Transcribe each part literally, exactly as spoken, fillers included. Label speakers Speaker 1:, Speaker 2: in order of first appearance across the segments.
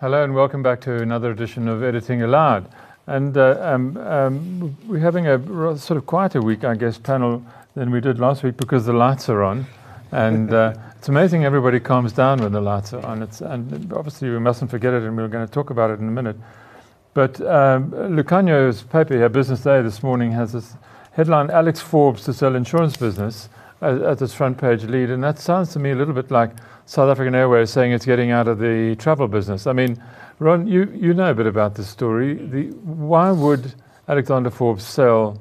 Speaker 1: Hello and welcome back to another edition of Editing Aloud. And uh, um, um, we're having a sort of quieter week, I guess, panel than we did last week because the lights are on. And uh, it's amazing everybody calms down when the lights are on. It's, and obviously we mustn't forget it, and we're going to talk about it in a minute. But um, Lucanio's paper here, Business Day, this morning has this headline, Alex Forbes to sell insurance business, as, as its front page lead. And that sounds to me a little bit like South African Airways saying it's getting out of the travel business. I mean, Ron, you, you know a bit about this story. The, why would Alexander Forbes sell,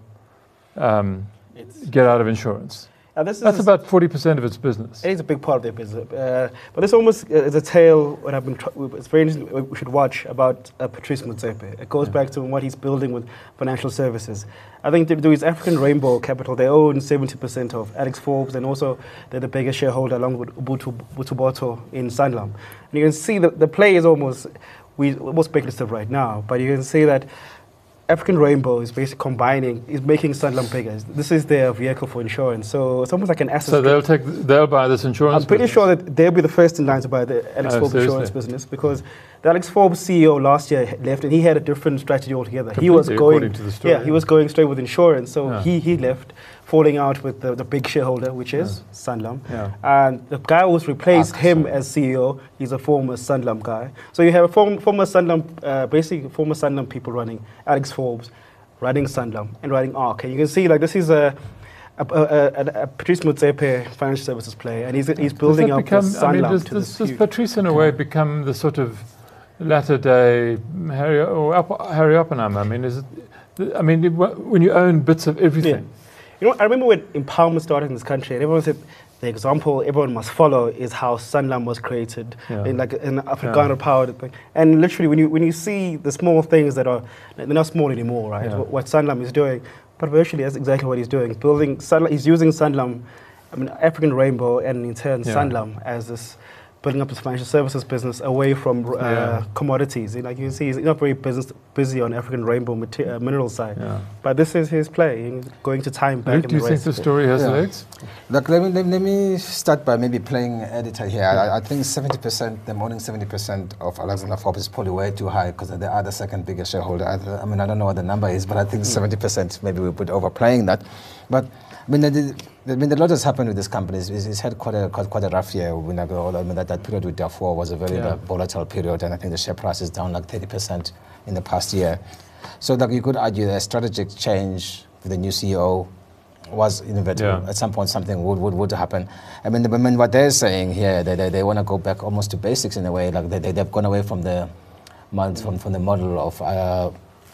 Speaker 1: um, get out of insurance?
Speaker 2: Uh, this
Speaker 1: That's
Speaker 2: is
Speaker 1: about forty percent of its business.
Speaker 2: It is a big part of their business. Uh, but this almost uh, is a tale, what I've been tr- it's very interesting, we should watch about uh, Patrice Motsepe. It goes yeah. back to what he's building with financial services. I think to do his African Rainbow Capital, they own seventy percent of Alex Forbes, and also they're the biggest shareholder along with Ubuntu Boto in Sanlam. And you can see that the play is almost, we, almost speculative right now, but you can see that African Rainbow is basically combining, is making Sanlam bigger. This is their vehicle for insurance. So it's almost like an asset.
Speaker 1: So they'll take, they'll buy this insurance
Speaker 2: I'm pretty
Speaker 1: business.
Speaker 2: sure that they'll be the first in line to buy the Alex
Speaker 1: Oh,
Speaker 2: Forbes
Speaker 1: seriously?
Speaker 2: insurance business, because the Alex Forbes C E O last year left and he had a different strategy altogether.
Speaker 1: Completely,
Speaker 2: he was going,
Speaker 1: according to the story,
Speaker 2: yeah, he was going straight with insurance. So
Speaker 1: Yeah.
Speaker 2: he, he left, falling out with the, the big shareholder, which is
Speaker 1: Yeah.
Speaker 2: Sanlam.
Speaker 1: Yeah.
Speaker 2: And the guy who's replaced
Speaker 3: Ah,
Speaker 2: him
Speaker 3: sorry.
Speaker 2: as C E O, he's a former Sanlam guy. So you have a form, former Sanlam, uh, basically former Sanlam people running Alex Forbes, running Sanlam and running ARC. And you can see like this is a a, a, a, a Patrice Motsepe financial services play, and he's he's building
Speaker 1: Does that
Speaker 2: up
Speaker 1: become,
Speaker 2: this
Speaker 1: I mean,
Speaker 2: Sanlam
Speaker 1: does,
Speaker 2: to
Speaker 1: does,
Speaker 2: this
Speaker 1: does
Speaker 2: huge-
Speaker 1: Patrice in a way become the sort of latter day Harry, or Opp- Harry Oppenheimer? I mean, is it, I mean, it, when you own bits of everything.
Speaker 2: You know, I remember when empowerment started in this country, and everyone said the example everyone must follow is how Sanlam was created,
Speaker 1: Yeah.
Speaker 2: in like an Afrikaner powered thing. And literally, when you when you see the small things that are, they're not small anymore, right?
Speaker 1: Yeah.
Speaker 2: What, what Sanlam is doing, but virtually that's exactly what he's doing. Building, Sanlam, he's using Sanlam, I mean, African Rainbow, and in turn
Speaker 1: Yeah.
Speaker 2: Sanlam as this, building up his financial services business away from uh,
Speaker 1: Yeah.
Speaker 2: commodities. Like you can see, he's not very business, busy on African Rainbow mater- uh, mineral side.
Speaker 1: Yeah.
Speaker 2: But this is his play, he's going to time back
Speaker 1: Luke,
Speaker 2: in
Speaker 1: do you
Speaker 2: the
Speaker 1: think
Speaker 2: race.
Speaker 1: the story has
Speaker 3: Yeah.
Speaker 1: legs?
Speaker 3: Look, let me, let, let me start by maybe playing editor here. I, I think seventy percent, them owning seventy percent of Alexander Forbes is probably way too high because they are the second biggest shareholder. I, I mean, I don't know what the number is, but I think seventy percent, maybe we put overplaying that. But I mean, the, the, I mean, a lot has happened with this company. It's, it's had quite a quite, quite a rough year. When I, go, I mean, that, that period with Darfur was a very
Speaker 1: Yeah.
Speaker 3: uh, volatile period, and I think the share price is down like thirty percent in the past year. So, like, you could argue that a strategic change with the new C E O was inevitable.
Speaker 1: Yeah.
Speaker 3: At some point, something would, would, would happen. I mean, the, I mean, what they're saying here, they, they, they want to go back almost to basics in a way. Like they, they, they've gone away from the, mod- from, from the model of, uh,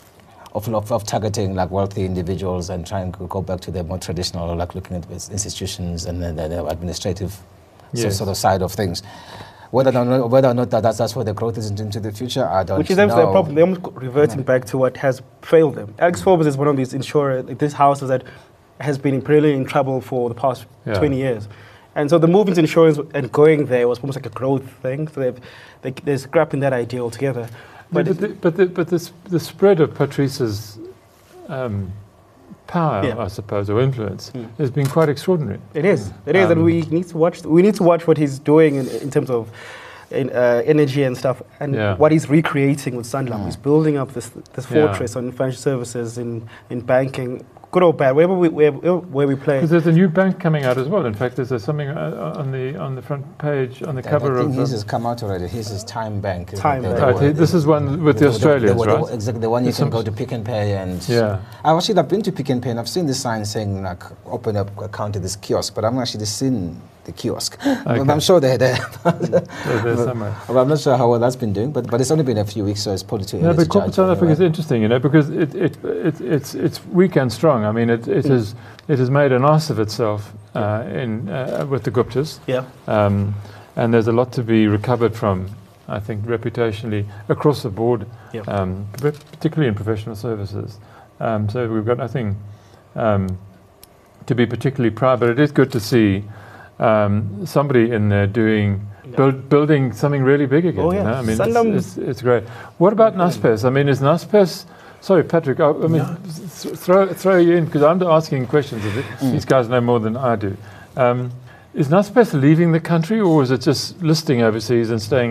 Speaker 3: of, of, of targeting like wealthy individuals and trying to go back to the more traditional, like looking at its institutions and the, the, the administrative so-
Speaker 1: Yes.
Speaker 3: sort of side of things. Whether or not, whether or not that, that's, that's where the growth is into the future, I don't
Speaker 2: Which is
Speaker 3: know.
Speaker 2: the problem. They're almost reverting back to what has failed them. Alex Forbes is one of these insurers, like this house that has been really in trouble for the past
Speaker 1: Yeah.
Speaker 2: twenty years. And so the move into insurance and going there was almost like a growth thing. So they've, they, they're scrapping that idea altogether.
Speaker 1: But,
Speaker 2: But,
Speaker 1: but, the, but, the, but this, the spread of Patrice's um, power,
Speaker 2: Yeah.
Speaker 1: I suppose, or influence,
Speaker 2: Mm.
Speaker 1: has been quite extraordinary.
Speaker 2: it is. It is.
Speaker 1: Um,
Speaker 2: and we need to watch, we need to watch what he's doing in, in terms of in, uh, energy and stuff, and
Speaker 1: Yeah.
Speaker 2: what he's recreating with Sanlam.
Speaker 3: Mm.
Speaker 2: He's building up this this
Speaker 1: Yeah.
Speaker 2: fortress on financial services, in, in banking, good or bad, wherever we, where, where we play.
Speaker 1: Because there's a new bank coming out as well. In fact, there's a, something uh, on the on the front page, on the
Speaker 3: I
Speaker 1: cover
Speaker 3: think
Speaker 1: of.
Speaker 3: his
Speaker 1: um,
Speaker 3: has come out already. His is Time Bank.
Speaker 2: Time
Speaker 3: The- the-
Speaker 2: Bank.
Speaker 1: Right,
Speaker 3: the-
Speaker 1: this is one with the Australians,
Speaker 3: the, the,
Speaker 1: right?
Speaker 3: Exactly, the one you
Speaker 1: There's
Speaker 3: can
Speaker 1: some-
Speaker 3: go to Pick and Pay and...
Speaker 1: Yeah.
Speaker 3: I've actually I've been to Pick and Pay and I've seen the sign saying like open up account at this kiosk, but I haven't actually seen the kiosk.
Speaker 1: Okay.
Speaker 3: I'm sure they're there.
Speaker 1: They're there somewhere.
Speaker 3: But I'm not sure how well that's been doing, but, but it's only been a few weeks, so it's probably too
Speaker 1: No,
Speaker 3: early
Speaker 1: but
Speaker 3: to
Speaker 1: corporate
Speaker 3: judge
Speaker 1: South Africa is
Speaker 3: anyway.
Speaker 1: interesting, you know, because it, it, it, it's, it's weak and strong. I mean, it, it, has, it has made an ass of itself uh, in, uh, with the Guptas.
Speaker 2: Yeah.
Speaker 1: Um, and there's a lot to be recovered from, I think, reputationally across the board,
Speaker 2: Yeah.
Speaker 1: um, p- particularly in professional services. Um, so we've got nothing um, to be particularly proud, but it is good to see um, somebody in there doing
Speaker 2: Yeah.
Speaker 1: build, building something really big again.
Speaker 2: Oh,
Speaker 1: you
Speaker 2: yeah.
Speaker 1: know? I mean,
Speaker 2: Sanlam-
Speaker 1: it's, it's, it's great. What about Naspers? I mean, is Naspers? Sorry, Patrick. I, I mean,
Speaker 2: No.
Speaker 1: th- throw throw you in because I'm asking questions. Of it. These guys know more than I do. Um, is Naspers leaving the country, or is it just listing overseas and staying here?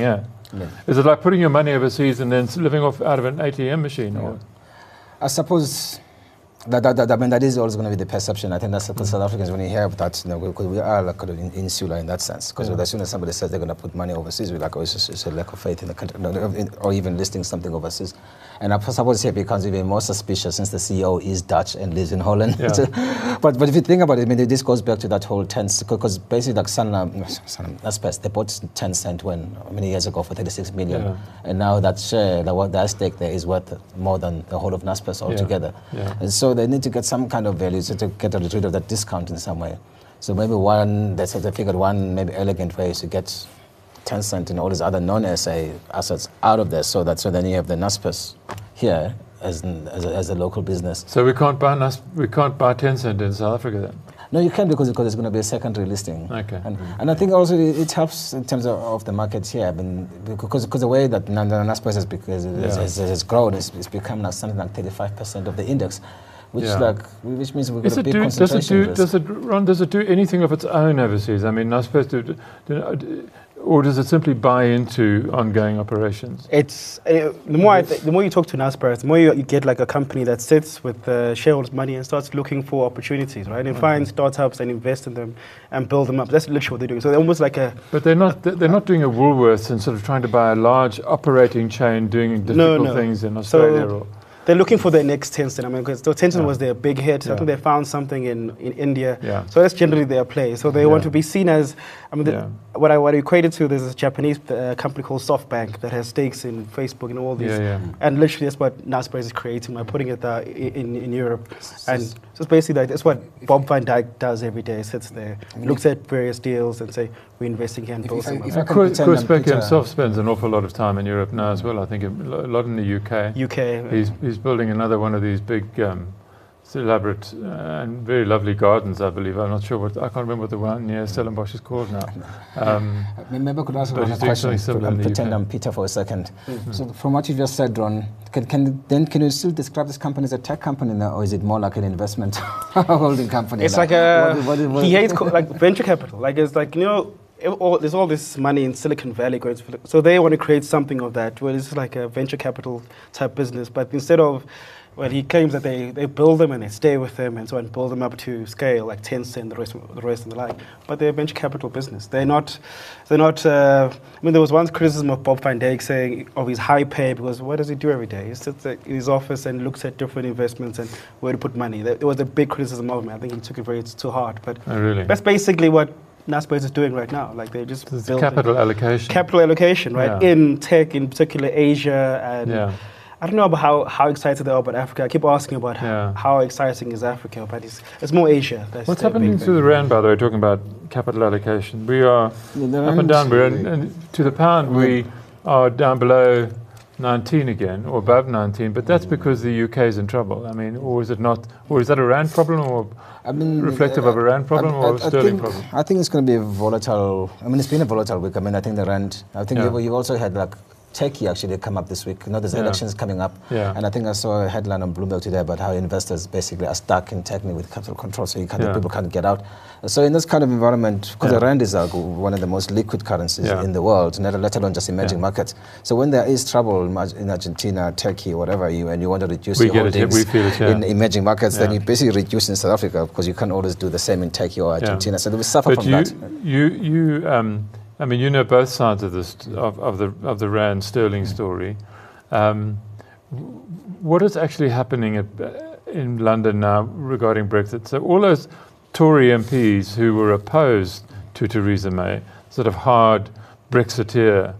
Speaker 3: Yeah.
Speaker 1: Is it like putting your money overseas and then s- living off out of an A T M machine?
Speaker 3: Yeah.
Speaker 1: Or?
Speaker 3: I suppose that, that, that, I mean, that is always going to be the perception. I think that's because
Speaker 1: Mm.
Speaker 3: South Africans, when you hear that, you know, because we are like kind of in, insular in that sense. Because
Speaker 1: Yeah.
Speaker 3: as soon as somebody says they're going to put money overseas, we're like, oh, it's, just, it's a lack of faith in the country, no, no, in- or even listing something overseas. And I suppose here it becomes even more suspicious since the C E O is Dutch and lives in Holland.
Speaker 1: Yeah.
Speaker 3: but but if you think about it, I mean, this goes back to that whole Tencent, because basically like Sanlam, Sanlam, Naspers, they bought Tencent when, many years ago for thirty-six million.
Speaker 1: Yeah.
Speaker 3: And now that share, like, what that stake there is worth more than the whole of Naspers altogether.
Speaker 1: Yeah.
Speaker 3: And so they need to get some kind of value to, to get rid of that discount in some way. So maybe one, they sort of figured one maybe elegant way is to get Tencent and all these other non-S A assets out of there, so that so then you have the Naspers here as an, as, a, as a local business.
Speaker 1: So we can't buy Nas- we can't buy Tencent in South Africa then.
Speaker 3: No, you can because because there's going to be a secondary listing.
Speaker 1: Okay.
Speaker 3: And, and I think also it, it helps in terms of, of the markets here. I mean, because because the way that Naspers has, bec- has,
Speaker 1: Yeah.
Speaker 3: has, has grown, it's, it's become now something like thirty-five percent of the index, which
Speaker 1: Yeah.
Speaker 3: like which means we've got
Speaker 1: Is
Speaker 3: a
Speaker 1: it
Speaker 3: big
Speaker 1: do, does it
Speaker 3: concentration
Speaker 1: do
Speaker 3: risk.
Speaker 1: does it Ron, does it do anything of its own overseas? I mean, Naspers do, do, do, or does it simply buy into ongoing operations?
Speaker 2: It's uh, the more I th- the more you talk to Naspers, the more you, you get like a company that sits with the shareholders' money and starts looking for opportunities, right? And
Speaker 1: Okay.
Speaker 2: find startups and invest in them and build them up. That's literally what they're doing. So they're almost like a
Speaker 1: But they're not they're not doing a Woolworths and sort of trying to buy a large operating chain doing difficult
Speaker 2: no.
Speaker 1: things in Australia.
Speaker 2: So-
Speaker 1: or,
Speaker 2: they're looking for their next Tencent. I mean, because Tencent
Speaker 1: Yeah.
Speaker 2: was their big hit. I
Speaker 1: Yeah.
Speaker 2: think they found something in, in India.
Speaker 1: Yeah.
Speaker 2: So that's generally their play. So they
Speaker 1: Yeah.
Speaker 2: want to be seen as, I mean, the,
Speaker 1: Yeah.
Speaker 2: what I what I equated to, there's a Japanese uh, company called SoftBank that has stakes in Facebook and all these.
Speaker 1: yeah, yeah.
Speaker 2: And literally that's what Naspers is creating by putting it there i- in, in Europe. And so it's basically like, that's what Bob Van Dyke does every day. Sits there, looks at various deals and say, we're investing here and
Speaker 3: If-
Speaker 2: build
Speaker 3: if I-
Speaker 2: some
Speaker 3: if
Speaker 2: up.
Speaker 3: I can
Speaker 1: Koos
Speaker 3: pretend I'm
Speaker 1: Becker
Speaker 3: Peter-
Speaker 1: himself spends an awful lot of time in Europe now as well. I think a lo- a lot in the U K.
Speaker 2: U K.
Speaker 1: He's he's building another one of these big, um, elaborate uh, and very lovely gardens. I believe. I'm not sure what I can't remember what the one near Stellenbosch is called now. Um,
Speaker 3: Maybe I could ask
Speaker 1: But
Speaker 3: one
Speaker 1: he's doing
Speaker 3: question.
Speaker 1: something similar
Speaker 3: um,
Speaker 1: in the
Speaker 3: pretend
Speaker 1: U K.
Speaker 3: I'm Peter for a second. So from what you just said, Ron, can, can then can you still describe this company as a tech company now, or is it more like an investment holding company?
Speaker 2: It's like a,
Speaker 3: what- what- what-
Speaker 2: he hates co- like venture capital. Like it's like, you know, it- all, there's all this money in Silicon Valley going to, so they want to create something of that, where it's like a venture capital type business. But instead of, well, he claims that they, they build them and they stay with them and so on, build them up to scale, like Tencent, the rest, the rest and the like. But they're a venture capital business. They're not, they're not, uh, I mean, there was once criticism of Bob Van Dijk saying of his high pay, because what does he do every day? He sits in his office and looks at different investments and where to put money. There there was a big criticism of him. I think he took it very to heart. But
Speaker 1: oh, really?
Speaker 2: that's basically what Naspers is doing right now. Like they're just
Speaker 1: It's
Speaker 2: building
Speaker 1: capital allocation.
Speaker 2: capital allocation, right?
Speaker 1: Yeah.
Speaker 2: In tech, in particular Asia, and
Speaker 1: Yeah.
Speaker 2: I don't know about how, how excited they are about Africa. I keep asking about
Speaker 1: Yeah.
Speaker 2: how, how exciting is Africa, but it's, it's more Asia. That's
Speaker 1: What's
Speaker 2: the
Speaker 1: happening
Speaker 2: big
Speaker 1: to
Speaker 2: thing.
Speaker 1: the rand, by the way? Talking about capital allocation, we are
Speaker 3: Yeah, the
Speaker 1: up and
Speaker 3: rand-
Speaker 1: down. We're in, and to the pound, we are down below nineteen again, or above nineteen. But that's because the U K is in trouble. I mean, or is it not? Or is that a rand problem, or
Speaker 3: I mean,
Speaker 1: reflective of a rand problem,
Speaker 3: I-
Speaker 1: or
Speaker 3: I-
Speaker 1: a
Speaker 3: I
Speaker 1: sterling
Speaker 3: think,
Speaker 1: problem?
Speaker 3: I think it's going to be a volatile. I mean, it's been a volatile week. I mean, I think the rand. I think
Speaker 1: Yeah.
Speaker 3: you you've also had like Turkey actually come up this week. You know, there's
Speaker 1: Yeah.
Speaker 3: elections coming up,
Speaker 1: Yeah.
Speaker 3: and I think I saw a headline on Bloomberg today about how investors basically are stuck in Turkey with capital control, so you can't,
Speaker 1: Yeah.
Speaker 3: people can't get out. So in this kind of environment, because
Speaker 1: Yeah.
Speaker 3: the rand is uh, one of the most liquid currencies
Speaker 1: Yeah.
Speaker 3: in the world, not- let alone just emerging
Speaker 1: Yeah.
Speaker 3: markets. So when there is trouble in Ar- in Argentina, Turkey, whatever, you and you want to reduce
Speaker 1: We
Speaker 3: your
Speaker 1: get it, yeah,
Speaker 3: holdings
Speaker 1: we feel it, yeah.
Speaker 3: in emerging markets, then
Speaker 1: Yeah.
Speaker 3: you basically reduce in South Africa because you can't always do the same in Turkey or Argentina. So we suffer
Speaker 1: But
Speaker 3: from
Speaker 1: you,
Speaker 3: that.
Speaker 1: you, you, um, I mean, you know both sides of this of, of the of the rand sterling story. Um, w- what is actually happening at, in London now regarding Brexit? So all those Tory M Ps who were opposed to Theresa May, sort of hard Brexiteer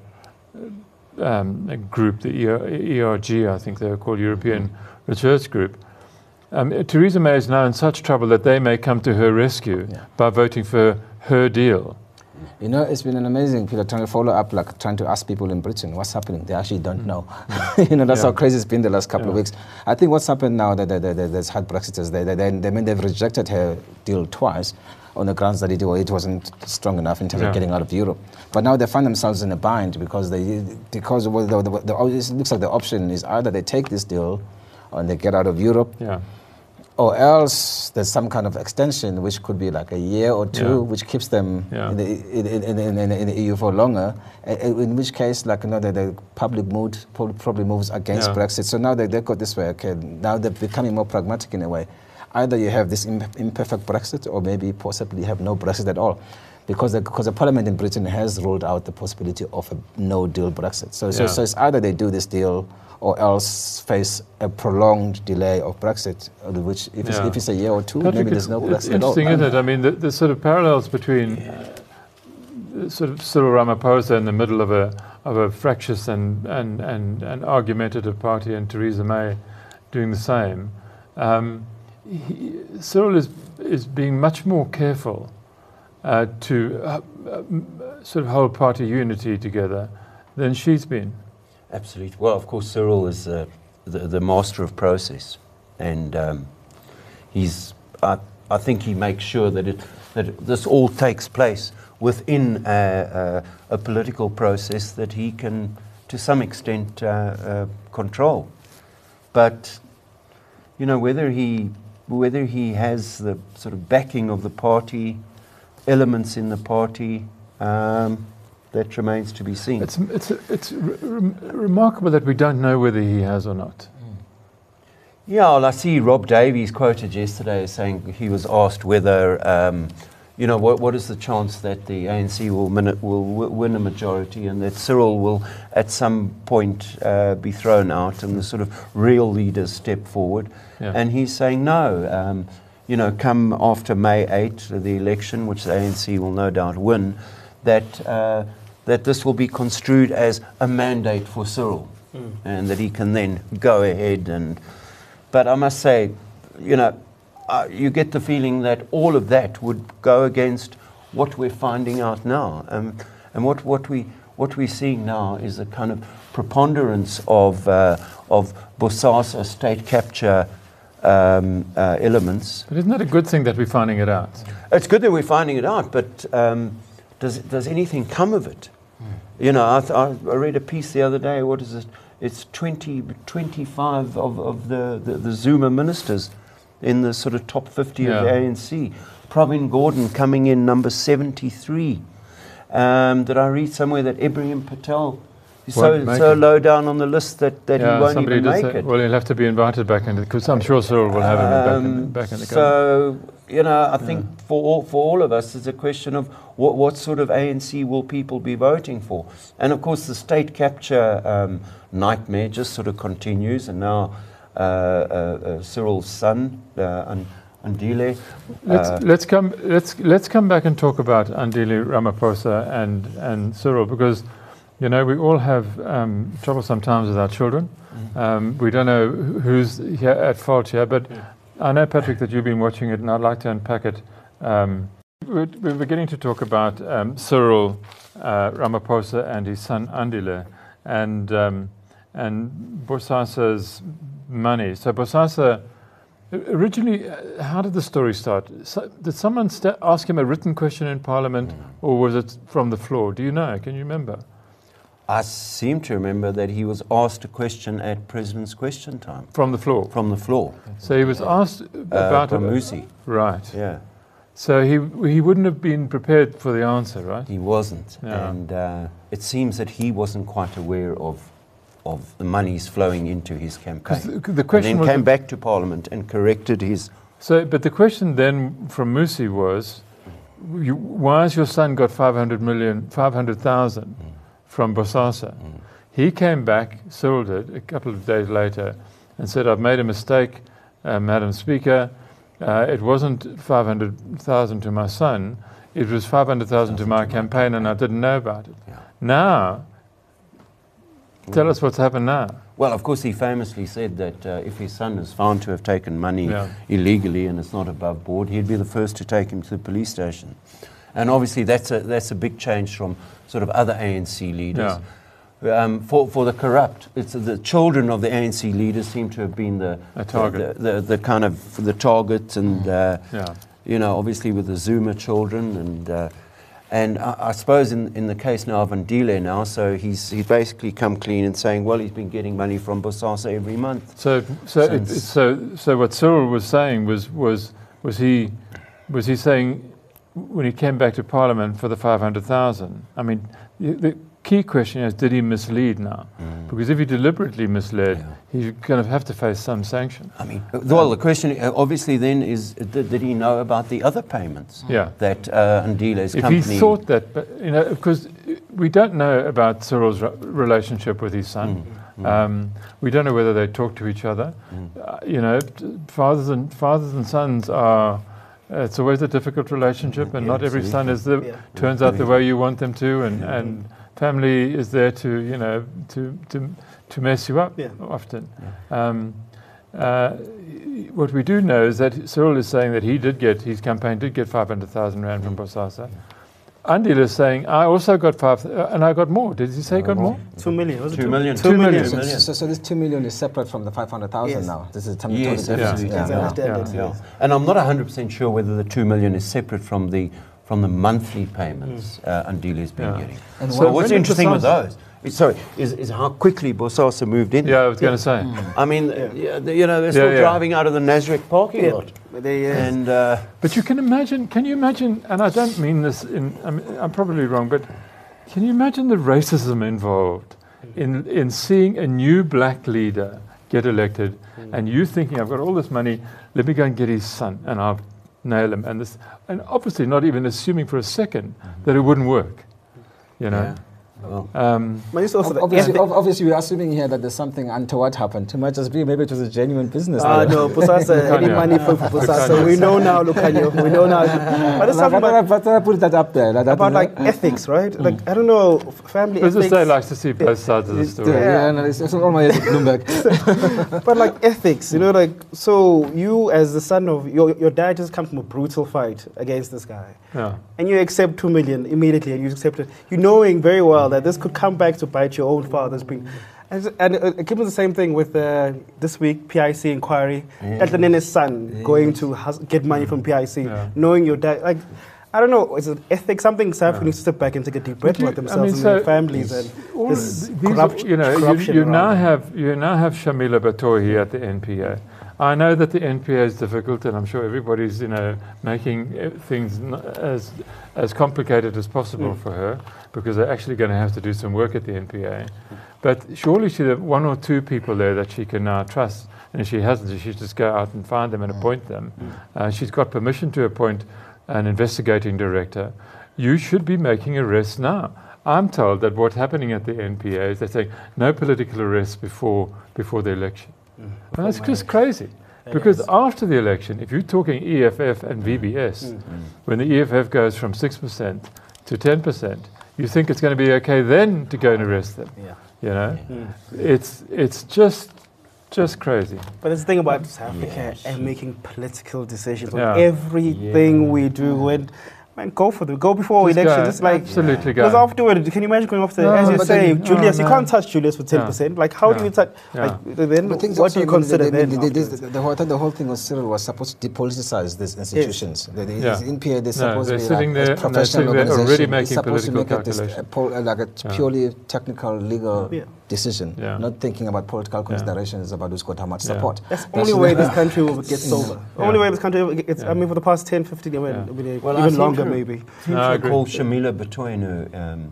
Speaker 1: um, group, the E R G, I think they were called, European Research Group. Um, Theresa May is now in such trouble that they may come to her rescue
Speaker 3: Yeah.
Speaker 1: by voting for her deal.
Speaker 3: You know, it's been an amazing, Peter, trying to follow up, like trying to ask people in Britain what's happening. They actually don't know. you know, that's
Speaker 1: Yeah.
Speaker 3: how crazy it's been the last couple of
Speaker 1: Yeah.
Speaker 3: weeks. I think what's happened now, that that- that- that there's hard Brexiters, they, they, they, they mean they've rejected her deal twice on the grounds that it, well, it wasn't strong enough in terms
Speaker 1: Yeah.
Speaker 3: of getting out of Europe. But now they find themselves in a bind because they because well, the, the, the, it looks like the option is either they take this deal and they get out of Europe,
Speaker 1: Yeah.
Speaker 3: or else there's some kind of extension, which could be like a year or two,
Speaker 1: Yeah.
Speaker 3: which keeps them
Speaker 1: Yeah.
Speaker 3: in, the, in, in, in, in, in the E U for longer. In, in which case, like you know, the, the public mood probably moves against
Speaker 1: Yeah.
Speaker 3: Brexit. So now they they got this way. Okay, now they're becoming more pragmatic in a way. Either you have this imp imperfect Brexit, or maybe possibly have no Brexit at all, because the, because the Parliament in Britain has ruled out the possibility of a no-deal Brexit. So, so
Speaker 1: Yeah.
Speaker 3: so it's either they do this deal, or else face a prolonged delay of Brexit, uh, which if, it's,
Speaker 1: Yeah.
Speaker 3: if it's a year or two,
Speaker 1: Patrick,
Speaker 3: maybe there's no
Speaker 1: it's, it's
Speaker 3: Brexit at all.
Speaker 1: interesting, isn't it? I mean, the, the sort of parallels between uh, sort of Cyril Ramaphosa in the middle of a of a fractious and and, and, and argumentative party, and Theresa May doing the same. Um, he, Cyril is is being much more careful uh, to uh, uh, sort of hold party unity together than she's been.
Speaker 4: Absolutely. Well, of course, Cyril is uh, the, the master of process, and um, he's. I, I think he makes sure that it that this all takes place within a, a, a political process that he can, to some extent, uh, uh, control. But you know, whether he whether he has the sort of backing of the party, elements in the party. Um, That remains to be seen.
Speaker 1: It's it's it's re remarkable that we don't know whether he has or not.
Speaker 4: Yeah, well, I see Rob Davies quoted yesterday as saying he was asked whether, um, you know, what what is the chance that the A N C will, min will w win a majority, and that Cyril will at some point uh, be thrown out and the sort of real leaders step forward.
Speaker 1: Yeah.
Speaker 4: And he's saying no. Um, you know, come after May eighth, the election, which the A N C will no doubt win, that uh, that this will be construed as a mandate for Cyril, mm. and that he can then go ahead and. But I must say, you know, uh, you get the feeling that all of that would go against what we're finding out now, um, and what what we what we're seeing now is a kind of preponderance of uh, of Bosasa state capture um, uh, elements.
Speaker 1: But isn't that a good thing that we're finding it out?
Speaker 4: It's good that we're finding it out, but. Um, Does, does anything come of it? Mm. You know, I, th I read a piece the other day, what is it? It's twenty, twenty-five of, of the, the, the Zuma ministers in the sort of top fifty
Speaker 1: Yeah.
Speaker 4: of the A N C. Pravin Gordhan coming in number seventy-three. Um, did I read somewhere that Ibrahim Patel is so, so low down on the list that, that
Speaker 1: yeah,
Speaker 4: he won't
Speaker 1: somebody
Speaker 4: even
Speaker 1: did
Speaker 4: make
Speaker 1: say,
Speaker 4: it?
Speaker 1: Well, he'll have to be invited back into, because I'm sure Cyril will have him back in,
Speaker 4: Um,
Speaker 1: back in the
Speaker 4: so, you know, I think
Speaker 1: Yeah.
Speaker 4: for all, for all of us, it's a question of what, what sort of A N C will people be voting for? And of course, the state capture um, nightmare just sort of continues, and now uh, uh, uh, Cyril's son, uh, and Andile.
Speaker 1: Let's
Speaker 4: uh,
Speaker 1: let's come let's let's come back and talk about Andile Ramaphosa and and Cyril, because you know we all have um, trouble sometimes with our children. Mm-hmm. um, we don't know who's here at fault here, but yeah. I know, Patrick, that you've been watching it, and I'd like to unpack it. Um, we're, we're beginning to talk about um, Cyril uh, Ramaphosa and his son Andile, and um, and Bosasa's money. So Bosasa. Originally, uh, how did the story start? So, did someone st ask him a written question in Parliament, mm. or was it from the floor? Do you know? Can you remember?
Speaker 4: I seem to remember that he was asked a question at President's Question Time.
Speaker 1: From the floor?
Speaker 4: From the floor.
Speaker 1: So he was asked about...
Speaker 4: Uh, Musi.
Speaker 1: Right.
Speaker 4: Yeah.
Speaker 1: So he he wouldn't have been prepared for the answer, right?
Speaker 4: He wasn't.
Speaker 1: Yeah.
Speaker 4: And uh, it seems that he wasn't quite aware of of the monies flowing into his campaign.
Speaker 1: The, the question
Speaker 4: and then
Speaker 1: was
Speaker 4: came back to Parliament and corrected his...
Speaker 1: So, but the question then from Musi was, you, why has your son got five hundred million, five hundred thousand mm. from Bosasa? Mm. He came back, Cyril did, a couple of days later, and said, I've made a mistake, uh, Madam Speaker. Uh, it wasn't five hundred thousand to my son, it was five hundred thousand to my campaign, and I didn't know about it.
Speaker 4: Yeah.
Speaker 1: Now, tell mm. us what's happened now.
Speaker 4: Well, of course, he famously said that uh, if his son is found to have taken money
Speaker 1: yeah.
Speaker 4: illegally and it's not above board, he'd be the first to take him to the police station. And obviously, that's a, that's a big change from sort of other A N C leaders.
Speaker 1: Yeah.
Speaker 4: Um, for, for the corrupt, it's the children of the A N C leaders seem to have been the
Speaker 1: a target,
Speaker 4: the, the, the kind of the target, and uh,
Speaker 1: yeah.
Speaker 4: you know, obviously with the Zuma children, and uh, And I, I suppose in, in the case now of Andile now, so he's he's basically come clean and saying, well, he's been getting money from Bosasa every month.
Speaker 1: So, so, it,
Speaker 4: Since-
Speaker 1: it- so, so what Cyril was saying was, was, was he, was he saying when he came back to Parliament for the five hundred thousand? I mean, the, the key question is, did he mislead now?
Speaker 4: Mm.
Speaker 1: Because if he deliberately misled,
Speaker 4: Yeah.
Speaker 1: he's going to have to face some sanction.
Speaker 4: I mean, well, the question uh, obviously then is, did, did he know about the other payments
Speaker 1: Yeah.
Speaker 4: that uh, Andile's
Speaker 1: If
Speaker 4: company...
Speaker 1: he thought that, but, you know, because we don't know about Cyril's re- relationship with his son.
Speaker 4: Mm, mm.
Speaker 1: Um, we don't know whether they talk to each other.
Speaker 4: Mm.
Speaker 1: Uh, you know, t- fathers and fathers and sons are. Uh, it's always a difficult relationship, and
Speaker 4: Yeah,
Speaker 1: not every son is the
Speaker 2: Yeah.
Speaker 1: turns out the way you want them to, and,
Speaker 4: Yeah.
Speaker 1: and family is there to you know to to to mess you up
Speaker 2: Yeah.
Speaker 1: often. Um, uh, what we do know is that Cyril is saying that he did get his campaign did get five hundred thousand rand from Bosasa. Andile is saying I also got five, uh, and I got more. Did he say he got more?
Speaker 2: Two million. Was it
Speaker 4: Two million.
Speaker 2: Two
Speaker 1: Two
Speaker 2: million.
Speaker 1: million.
Speaker 3: So, so, so this two million is separate from the five hundred thousand
Speaker 2: Yes.
Speaker 3: now. This is totally
Speaker 4: Yes,
Speaker 3: different.
Speaker 4: absolutely.
Speaker 3: Yeah,
Speaker 2: As I
Speaker 3: yeah.
Speaker 2: understand
Speaker 1: Yeah.
Speaker 2: it,
Speaker 4: Yeah.
Speaker 2: yes.
Speaker 4: And I'm not one hundred percent sure whether the two million is separate from the from the monthly payments uh, Andile's been
Speaker 1: Yeah.
Speaker 4: getting.
Speaker 3: And
Speaker 4: So
Speaker 3: what-
Speaker 4: what's
Speaker 1: when did
Speaker 4: interesting with
Speaker 1: Bosasa-
Speaker 4: those, is, sorry, is, is how quickly Bosasa moved in.
Speaker 1: Yeah, I was going to say.
Speaker 4: I mean, uh, yeah, they- you know, they're
Speaker 1: Yeah,
Speaker 4: still
Speaker 1: yeah.
Speaker 4: driving out of the Nasrec parking
Speaker 2: Yeah.
Speaker 4: lot.
Speaker 2: They, uh,
Speaker 4: And uh,
Speaker 1: But you can imagine, can you imagine, and I don't mean this in, I mean, I'm probably wrong, but can you imagine the racism involved in, in seeing a new black leader get elected and you thinking, I've got all this money, let me go and get his son and I'll nail him. And, this, and obviously not even assuming for a second that it wouldn't work, you know.
Speaker 4: yeah. Well,
Speaker 1: Um,
Speaker 2: but it's also the
Speaker 3: Obviously,
Speaker 2: ethic-
Speaker 3: ob- obviously, we're assuming here that there's something untoward happened. It might just be, maybe it was a genuine business.
Speaker 2: Ah,
Speaker 3: deal.
Speaker 2: no, Bosasa, any
Speaker 1: Lukhanyo.
Speaker 2: money for for Bosasa.
Speaker 1: Lukhanyo.
Speaker 2: We know now, Lukhanyo. We know now. But there's
Speaker 3: But,
Speaker 2: something
Speaker 3: but,
Speaker 2: about,
Speaker 3: but, but I put that up there. Like that,
Speaker 2: about
Speaker 3: you know?
Speaker 2: like ethics, right? Like, I don't know, f- family
Speaker 1: Business
Speaker 2: ethics.
Speaker 1: Day likes to see both sides of the
Speaker 3: Yeah,
Speaker 1: story.
Speaker 3: yeah, no, it's, it's all my head at Bloomberg.
Speaker 2: But like ethics, you know, like, so you as the son of, your, your dad just come from a brutal fight against this guy.
Speaker 1: Yeah.
Speaker 2: And you accept two million immediately, and you accept it, you knowing very well that this could come back to bite your own father's bring. And, it's- and uh, it was the same thing with uh, this week P I C inquiry.
Speaker 4: Yeah.
Speaker 2: Elton son going to hus- get money from P I C,
Speaker 1: Yeah.
Speaker 2: knowing your dad. Like, I don't know, is it ethics? Something South Africans need to step back and take a deep breath
Speaker 1: But you-
Speaker 2: about themselves
Speaker 1: I mean,
Speaker 2: and
Speaker 1: so
Speaker 2: their families and
Speaker 1: all
Speaker 2: this
Speaker 1: th- these,
Speaker 2: corrupt-
Speaker 1: you know, you,
Speaker 2: corruption
Speaker 1: you
Speaker 2: around
Speaker 1: now
Speaker 2: them.
Speaker 1: have you now have Shamila Batohi here at the N P A. I know that the N P A is difficult, and I'm sure everybody's you know making uh, things n- as as complicated as possible
Speaker 2: Mm.
Speaker 1: for her, because they're actually going to have to do some work at the N P A. But surely she have one or two people there that she can now trust, and if she hasn't, she should just go out and find them and appoint them. Uh, she's got permission to appoint an investigating director. You should be making arrests now. I'm told that what's happening at the N P A is they're saying no political arrests before before the election. And that's just crazy. Because after the election, if you're talking E F F and V B S, when the E F F goes from six percent to ten percent, you think it's going to be okay then to go and arrest them.
Speaker 2: Yeah.
Speaker 1: You know?
Speaker 2: Mm.
Speaker 1: It's it's just just crazy.
Speaker 2: But it's the thing about South Africa
Speaker 4: Yes.
Speaker 2: and making political decisions on
Speaker 1: Yeah.
Speaker 2: everything
Speaker 4: Yeah.
Speaker 2: we do. And man, go for it. Go before
Speaker 1: Just
Speaker 2: election.
Speaker 1: go,
Speaker 2: Just like
Speaker 1: absolutely go.
Speaker 2: because afterward, can you imagine going after?
Speaker 1: No,
Speaker 2: as you
Speaker 3: but
Speaker 2: say,
Speaker 3: then-
Speaker 2: Julius,
Speaker 1: oh,
Speaker 2: you
Speaker 1: no.
Speaker 2: can't touch Julius for ten percent. Like, how do
Speaker 1: Yeah.
Speaker 2: you touch?
Speaker 1: Yeah.
Speaker 2: Like, then
Speaker 3: But things
Speaker 2: what
Speaker 3: also,
Speaker 2: do you
Speaker 3: I mean,
Speaker 2: consider
Speaker 3: they- they-
Speaker 2: then?
Speaker 3: they- they-
Speaker 2: afterwards?
Speaker 3: the, whole, the whole thing with Cyril was supposed to depoliticize these institutions. The, the,
Speaker 1: Yeah.
Speaker 3: his N P A, they're
Speaker 1: No,
Speaker 3: supposed
Speaker 1: they're
Speaker 3: to be
Speaker 1: sitting
Speaker 3: like
Speaker 1: there
Speaker 3: a
Speaker 1: and they're
Speaker 3: professional
Speaker 1: sitting there already
Speaker 3: organization.
Speaker 1: making
Speaker 3: It's supposed to
Speaker 1: political
Speaker 3: make a, dis- a
Speaker 1: calculation.
Speaker 3: pol- uh, like a
Speaker 1: Yeah.
Speaker 3: purely technical, legal
Speaker 2: Yeah.
Speaker 3: decision,
Speaker 1: Yeah.
Speaker 3: not thinking about political considerations about who's got how much
Speaker 1: Yeah.
Speaker 3: support.
Speaker 2: That's the only way this country will get sober.
Speaker 1: Yeah.
Speaker 2: Only way this country will get.
Speaker 1: Yeah.
Speaker 2: I mean, for the past ten, fifteen, I mean,
Speaker 1: Yeah.
Speaker 2: I mean,
Speaker 4: Well, I
Speaker 2: even
Speaker 4: seem
Speaker 2: longer
Speaker 4: to-
Speaker 2: maybe.
Speaker 4: seem
Speaker 1: No, I
Speaker 4: to
Speaker 1: agree.
Speaker 4: recall Shamila Batoinu um,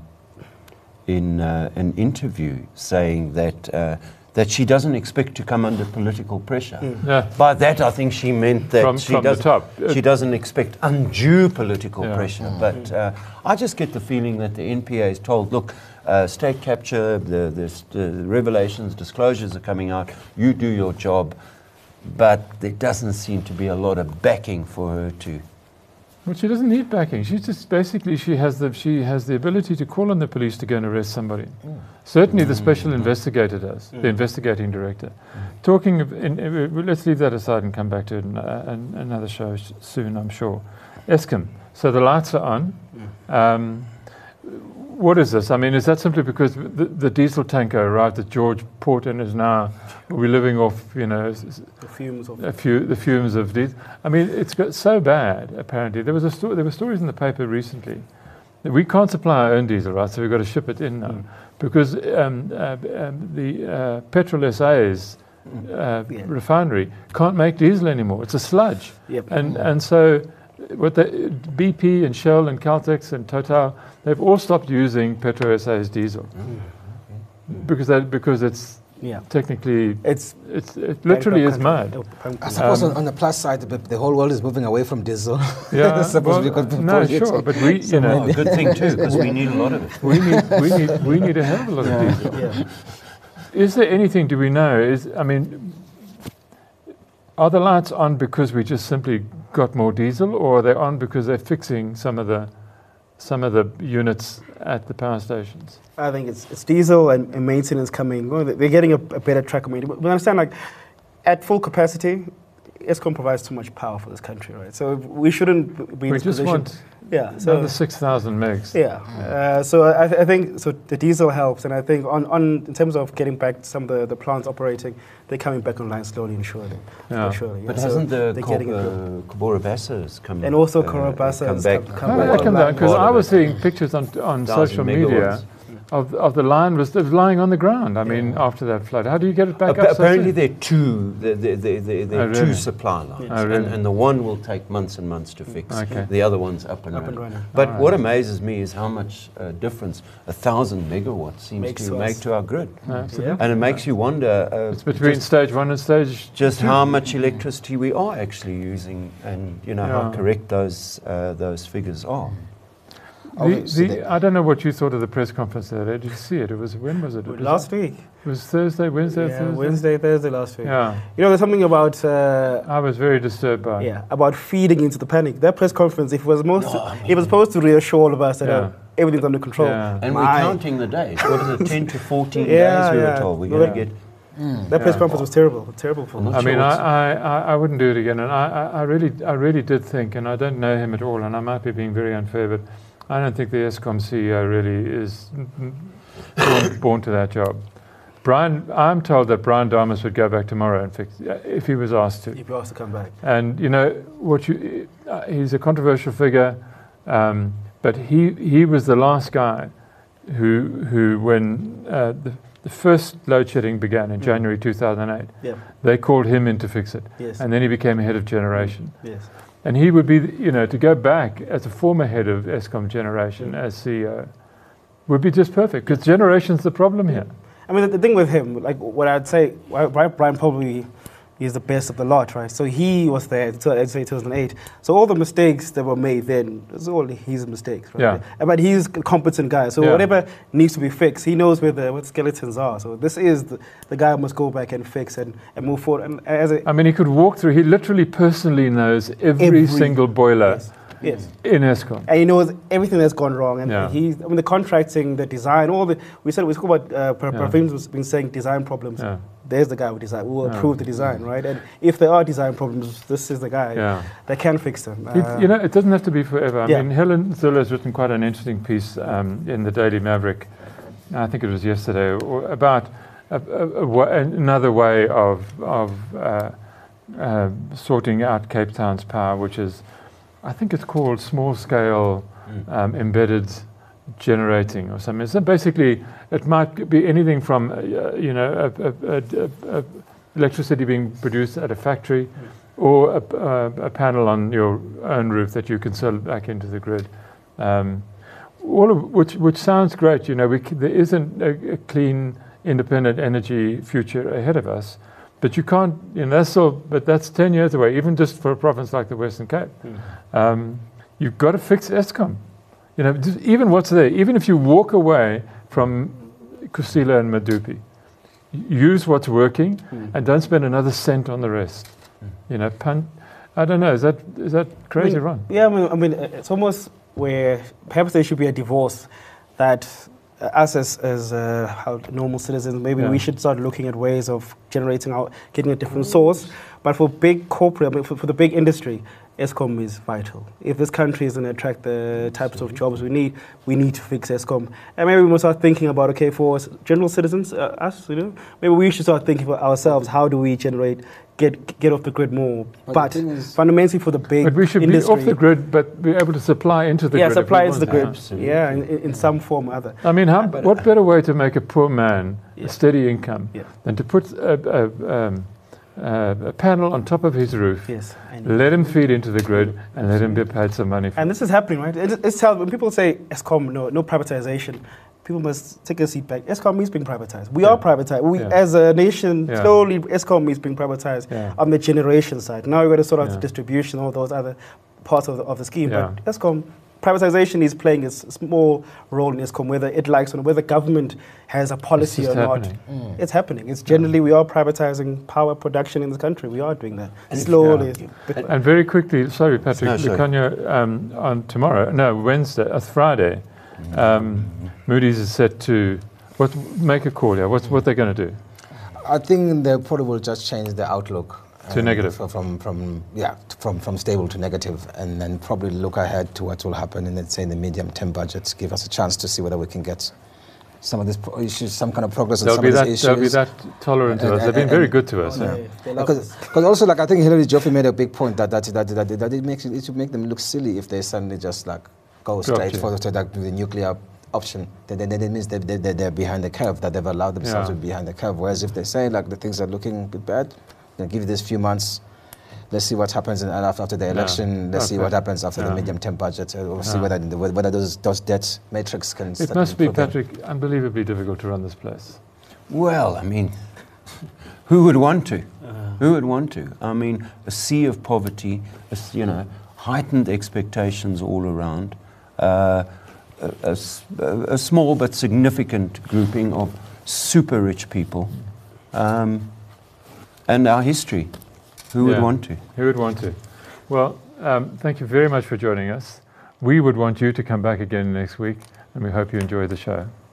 Speaker 4: in uh, an interview saying that uh, that she doesn't expect to come under political pressure.
Speaker 1: Yeah.
Speaker 4: By that, I think she meant that
Speaker 1: From-
Speaker 4: she
Speaker 1: from the
Speaker 4: doesn't.
Speaker 1: top.
Speaker 4: She doesn't expect undue political
Speaker 1: Yeah.
Speaker 4: pressure. But uh, I just get the feeling that the N P A is told, look, uh, state capture, the, the, the revelations, disclosures are coming out. You do your job, but there doesn't seem to be a lot of backing for her to.
Speaker 1: Well, she doesn't need backing. She's just basically she has the she has the ability to call on the police to go and arrest somebody. Certainly, the special investigator does, the investigating director. Talking of, in, in, let's leave that aside and come back to it in, uh, an, another show sh- soon, I'm sure. Eskom. So the lights are on. Um, what is this? I mean, is that simply because the, the diesel tanker arrived at George Port and is now we're living off, you know, s- s-
Speaker 2: The fumes of
Speaker 1: a few the fumes of diesel. I mean, it's got so bad. Apparently, there was a sto- there were stories in the paper recently We can't supply our own diesel, right? So we've got to ship it in now.
Speaker 2: Mm.
Speaker 1: Because um, uh, um, the uh, Petrol S A's uh,
Speaker 2: Yeah.
Speaker 1: refinery can't make diesel anymore. It's a sludge.
Speaker 2: Yep.
Speaker 1: And and so what the B P and Shell and Caltex and Total, they've all stopped using Petro S A's diesel because that because it's
Speaker 2: Yeah.
Speaker 1: technically
Speaker 2: It's
Speaker 1: it's it literally is mad.
Speaker 3: I suppose
Speaker 1: Um,
Speaker 3: on, on the plus side, the, the whole world is moving away from diesel.
Speaker 1: Yeah,
Speaker 3: Suppose we
Speaker 1: well,
Speaker 3: could
Speaker 1: no,
Speaker 3: probably
Speaker 1: sure,
Speaker 3: take
Speaker 1: but we, you
Speaker 3: some
Speaker 1: know,
Speaker 4: Oh, a good thing too, because we need a lot of it.
Speaker 1: we need we need we need a hell of a lot of diesel.
Speaker 2: Yeah.
Speaker 1: Is there anything, do we know, is, I mean, are the lights on because we just simply got more diesel, or are they on because they're fixing some of the some of the units at the power stations?
Speaker 2: I think it's it's diesel and, and maintenance coming. Well, they're getting a, a better track of maintenance. But understand, like, at full capacity, Eskom provides too much power for this country, right? So we shouldn't be in
Speaker 1: We
Speaker 2: this
Speaker 1: just
Speaker 2: position.
Speaker 1: want
Speaker 2: yeah, so
Speaker 1: another six thousand megs.
Speaker 2: yeah. Uh, so I, I think so. The diesel helps, and I think on, on in terms of getting back some of the, the plants operating, they're coming back online slowly and surely.
Speaker 1: Yeah.
Speaker 2: surely yeah.
Speaker 4: But
Speaker 2: So
Speaker 4: hasn't the
Speaker 2: they're
Speaker 4: Ko-
Speaker 2: getting it good.
Speaker 4: uh, Kobora Bassa's come
Speaker 2: And also
Speaker 4: uh,
Speaker 2: Kobora Bassa
Speaker 4: come
Speaker 2: has
Speaker 4: back?
Speaker 2: come- come
Speaker 1: How
Speaker 2: back.
Speaker 1: did that come down? Because
Speaker 4: Part
Speaker 1: I
Speaker 4: of
Speaker 1: was
Speaker 4: it.
Speaker 1: seeing pictures on on
Speaker 4: Thousand
Speaker 1: social media
Speaker 4: megawatts.
Speaker 1: of of the line was, it was lying on the ground. I mean, after that flood, how do you get it back
Speaker 4: Appa-
Speaker 1: up? so
Speaker 4: apparently,
Speaker 1: soon?
Speaker 4: there are two. There, there, there, there, there
Speaker 1: Oh,
Speaker 4: are
Speaker 1: really?
Speaker 4: two supply lines,
Speaker 1: Oh, really?
Speaker 4: and, and the one will take months and months to fix.
Speaker 1: Okay.
Speaker 4: The other one's up and
Speaker 2: Up
Speaker 4: running.
Speaker 2: and running.
Speaker 4: But
Speaker 1: Alright.
Speaker 4: what amazes me is how much uh, difference a thousand megawatts seems
Speaker 2: Makes
Speaker 4: to
Speaker 2: to
Speaker 4: make
Speaker 2: us.
Speaker 4: to our grid,
Speaker 1: No, absolutely.
Speaker 2: Yeah.
Speaker 4: and it makes you wonder. Uh,
Speaker 1: It's between
Speaker 4: just,
Speaker 1: stage one and stage
Speaker 4: just how much electricity we are actually using, and you know how
Speaker 1: Yeah.
Speaker 4: correct those uh, those figures are.
Speaker 1: The,
Speaker 3: Obviously,
Speaker 1: the, I don't know what you thought of the press conference there. Did you see it? It was when was it? It was,
Speaker 2: Last week.
Speaker 1: It was Thursday, Wednesday,
Speaker 2: Yeah,
Speaker 1: Thursday.
Speaker 2: Wednesday, Thursday last week.
Speaker 1: Yeah,
Speaker 2: You know, there's something about uh,
Speaker 1: I was very disturbed by it.
Speaker 2: yeah about feeding into the panic. That press conference, if it was most,
Speaker 4: No, I
Speaker 2: it was supposed to reassure all of us that
Speaker 1: Yeah.
Speaker 2: uh, everything's under control.
Speaker 1: Yeah.
Speaker 4: And
Speaker 2: My-
Speaker 4: we're counting the days. What is it, ten to fourteen
Speaker 2: Yeah,
Speaker 4: days we
Speaker 2: yeah.
Speaker 4: were told. We're
Speaker 2: Well,
Speaker 4: going to
Speaker 1: yeah.
Speaker 4: get.
Speaker 2: That press
Speaker 1: Yeah.
Speaker 2: conference was terrible, terrible for
Speaker 4: I'm
Speaker 2: me.
Speaker 4: not
Speaker 1: I mean,
Speaker 4: sure
Speaker 1: I,
Speaker 4: what's-
Speaker 1: I, I, I wouldn't do it again, and I, I, I really, I really did think, and I don't know him at all, and I might be being very unfair, but I don't think the Eskom C E O really is born, born to that job. Brian, I'm told that Brian Damas would go back tomorrow and fix if he was asked to.
Speaker 2: If you asked to come back.
Speaker 1: And you know what? You, uh, he's a controversial figure, um, but he he was the last guy who who when uh, the, the first load shedding began in
Speaker 2: Mm.
Speaker 1: January two thousand eight,
Speaker 2: Yeah.
Speaker 1: they called him in to fix it,
Speaker 2: Yes.
Speaker 1: and then he became head of generation.
Speaker 2: Yes.
Speaker 1: And he would be, you know, to go back as a former head of Eskom Generation as C E O would be just perfect because generation's the problem here.
Speaker 2: I mean, the, the thing with him, like what I'd say, why- why Brian probably is the best of the lot, right? So he was there until I'd say two thousand eight. So all the mistakes that were made then, it's all his mistakes, right?
Speaker 1: Yeah.
Speaker 2: Uh, But he's a competent guy. So
Speaker 1: Yeah.
Speaker 2: whatever needs to be fixed, he knows where the what skeletons are. So this is the, the guy who must go back and fix and, and move forward. And as a
Speaker 1: I mean, he could walk through. He literally personally knows every,
Speaker 2: Every-
Speaker 1: single boiler
Speaker 2: yes, yes.
Speaker 1: in Eskom.
Speaker 2: And he knows everything that's gone wrong. And
Speaker 1: Yeah.
Speaker 2: he's, I mean, the contracting, the design, all the, we said, we spoke about, uh, Pra-
Speaker 1: Yeah.
Speaker 2: Praveen's was been saying design problems.
Speaker 1: Yeah.
Speaker 2: There's the guy who design. We will
Speaker 1: Yeah.
Speaker 2: approve the design, right? And if there are design problems, this is the guy
Speaker 1: Yeah.
Speaker 2: that can fix them.
Speaker 1: It,
Speaker 2: Uh,
Speaker 1: you know, it doesn't have to be forever. I
Speaker 2: yeah.
Speaker 1: mean, Helen Zille has written quite an interesting piece um, in the Daily Maverick. I think it was yesterday or about a, a, a, wa- another way of of uh, uh, sorting out Cape Town's power, which is, I think it's called small scale um, embedded generating or something. So basically, it might be anything from uh, you know a, a, a, a electricity being produced at a factory, or a, a, a panel on your own roof that you can sell back into the grid. Um, all of which which sounds great. You know, we c- there isn't a, a clean, independent energy future ahead of us. But you can't, you know, that's all, but that's ten years away, even just for a province like the Western Cape. Um, you've got to fix Eskom. You know, just even what's there, even if you walk away from Kusile and Madupi, use what's working and don't spend another cent on the rest. You know, pun, I don't know, is that is that crazy
Speaker 2: I mean,
Speaker 1: run?
Speaker 2: Yeah, I mean, I mean, uh, it's almost where perhaps there should be a divorce that uh, us as, as uh, how normal citizens, maybe
Speaker 1: Yeah.
Speaker 2: we should start looking at ways of generating out, getting a different source. But for big corporate, I mean, for, for the big industry, Eskom is vital. If this country is going to attract the types of jobs we need, we need to fix Eskom. And maybe we must start thinking about, okay, for general citizens, uh, us, you know, maybe we should start thinking for ourselves, how do we generate, get get off the grid more?
Speaker 3: But
Speaker 2: But,
Speaker 3: the thing is-
Speaker 2: fundamentally for the big
Speaker 1: But we should
Speaker 2: industry,
Speaker 1: be off the grid, but be able to supply into the
Speaker 2: yeah,
Speaker 1: grid. if we
Speaker 2: supply into
Speaker 1: want
Speaker 2: the
Speaker 1: to.
Speaker 2: grid,
Speaker 4: Absolutely.
Speaker 2: yeah, in, in some form or other.
Speaker 1: I mean, how,
Speaker 2: But,
Speaker 1: what
Speaker 2: uh,
Speaker 1: better way to make a poor man
Speaker 2: Yeah.
Speaker 1: a steady income
Speaker 2: Yeah.
Speaker 1: than to put a, a, um, uh, a panel on top of his roof,
Speaker 2: Yes, I know.
Speaker 1: let him feed into the grid, and let him be paid some money for
Speaker 2: And
Speaker 1: it.
Speaker 2: this is happening, right? It, it's how, when people say Eskom, no, no privatization, people must take a seat back. Eskom is being privatized. We
Speaker 1: Yeah.
Speaker 2: are privatized. We,
Speaker 1: Yeah.
Speaker 2: as a nation,
Speaker 1: Yeah.
Speaker 2: slowly, Eskom is being privatized
Speaker 1: Yeah.
Speaker 2: on the generation side. Now we've got to sort out
Speaker 1: Yeah.
Speaker 2: the distribution, all those other parts of the, of the scheme.
Speaker 1: Yeah.
Speaker 2: But Eskom, privatization is playing a s- small role in Eskom, whether it likes or not, whether government has a policy
Speaker 1: It's
Speaker 2: or
Speaker 1: just
Speaker 2: not.
Speaker 1: happening.
Speaker 3: Mm.
Speaker 2: It's happening. It's generally, we are privatizing power production in this country. We are doing that.
Speaker 4: And if-
Speaker 2: Slowly.
Speaker 1: And very quickly, sorry, Patrick,
Speaker 4: No, sorry.
Speaker 1: Lukanya, um, on tomorrow, no, Wednesday, uh, Friday, um, Moody's is set to what, make a call here. What's what they're going to do?
Speaker 3: I think they probably will just change the outlook
Speaker 1: To negative.
Speaker 3: fro- From from yeah from from stable to negative, and then probably look ahead to what will happen in let's say in the medium term budget. Give us a chance to see whether we can get some of these pro- issues, some kind of progress on
Speaker 1: They'll
Speaker 3: some
Speaker 1: be
Speaker 3: of
Speaker 1: that
Speaker 3: these
Speaker 1: they'll
Speaker 3: issues.
Speaker 1: be that tolerant to
Speaker 3: And-
Speaker 1: us. They've
Speaker 3: and-
Speaker 1: been
Speaker 3: and-
Speaker 1: very good to us.
Speaker 2: Oh,
Speaker 1: yeah.
Speaker 2: yeah. They love
Speaker 3: Because,
Speaker 2: us.
Speaker 3: because also like I think Hilary Joffe made a big point that that that that, that it makes it, it should make them look silly if they suddenly just like go
Speaker 1: Drop
Speaker 3: straight
Speaker 1: you.
Speaker 3: for the, like, the nuclear option. Then, then, then it means they, they, they- they're behind the curve, that they've allowed themselves
Speaker 1: Yeah.
Speaker 3: to be behind the curve. Whereas if they say like the things are looking a bit bad, then give it this few months. Let's see what happens in, after, after the
Speaker 1: Yeah.
Speaker 3: election. Let's see
Speaker 1: Okay.
Speaker 3: what happens after
Speaker 1: Yeah.
Speaker 3: the medium-term budget. Uh, We'll see
Speaker 1: Yeah.
Speaker 3: whether the, whether those those debt matrix can.
Speaker 1: It
Speaker 3: start
Speaker 1: must be,
Speaker 3: improving.
Speaker 1: Patrick, unbelievably difficult to run this place.
Speaker 4: Well, I mean, who would want to? Who would want to? I mean, a sea of poverty, a s- you know, heightened expectations all around, uh, a, a s- a- a small but significant grouping of super rich people, um, and our history. Who would
Speaker 1: Yeah.
Speaker 4: want to?
Speaker 1: Who would want to? Well, um, thank you very much for joining us. We would want you to come back again next week, and we hope you enjoy the show.